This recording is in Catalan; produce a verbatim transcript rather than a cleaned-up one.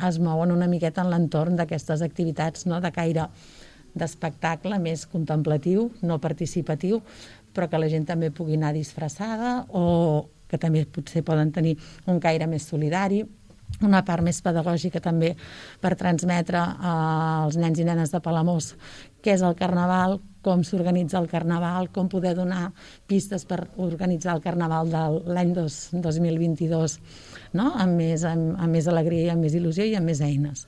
es mouen una miqueta en l'entorn d'aquestes activitats, no?, de caire d'espectacle més contemplatiu, no participatiu, però que la gent també pugui anar disfressada o que també potser poden tenir un caire més solidari, una part més pedagògica també per transmetre als nens i nenes de Palamós què és el Carnaval, com s'organitza el Carnaval, com poder donar pistes per organitzar el Carnaval de l'any dos mil vint-i-dos, no?, amb més, amb, amb més alegria, amb més il·lusió i amb més eines.